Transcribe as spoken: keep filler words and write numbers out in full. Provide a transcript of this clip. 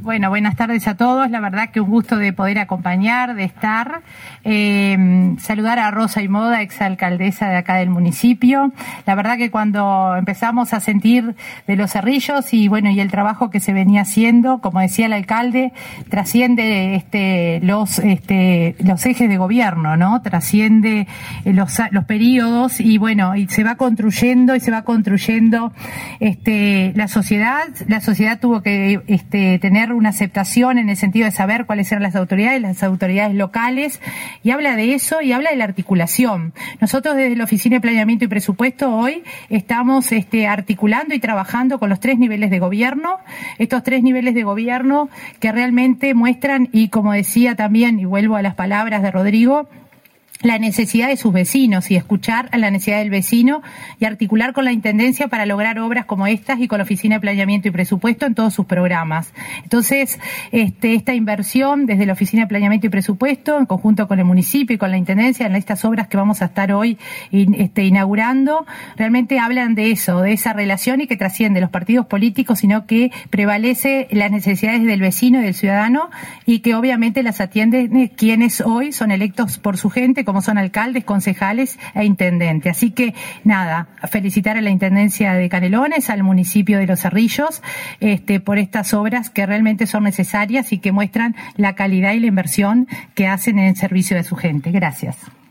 Bueno, buenas tardes a todos. La verdad que un gusto de poder acompañar, de estar. Eh, saludar a Rosa Imoda, exalcaldesa de acá del municipio. La verdad que cuando empezamos a sentir de los Cerrillos y bueno, y el trabajo que se venía haciendo, como decía el alcalde, trasciende este los este los ejes de gobierno, ¿no? Trasciende los los periodos y bueno, y se va construyendo y se va construyendo este la sociedad. La sociedad tuvo que este tener una aceptación en el sentido de saber cuáles eran las autoridades, las autoridades locales, y habla de eso y habla de la articulación. Nosotros desde la Oficina de Planeamiento y Presupuesto hoy estamos este, articulando y trabajando con los tres niveles de gobierno, estos tres niveles de gobierno que realmente muestran, y como decía también, y vuelvo a las palabras de Rodrigo, la necesidad de sus vecinos y escuchar a la necesidad del vecino y articular con la Intendencia para lograr obras como estas y con la Oficina de Planeamiento y Presupuesto en todos sus programas. Entonces, este, esta inversión desde la Oficina de Planeamiento y Presupuesto, en conjunto con el municipio y con la Intendencia, en estas obras que vamos a estar hoy este, inaugurando, realmente hablan de eso, de esa relación y que trasciende los partidos políticos, sino que prevalece las necesidades del vecino y del ciudadano y que obviamente las atienden quienes hoy son electos por su gente, como son alcaldes, concejales e intendentes. Así que, nada, felicitar a la Intendencia de Canelones, al municipio de Los Cerrillos, este, por estas obras que realmente son necesarias y que muestran la calidad y la inversión que hacen en el servicio de su gente. Gracias.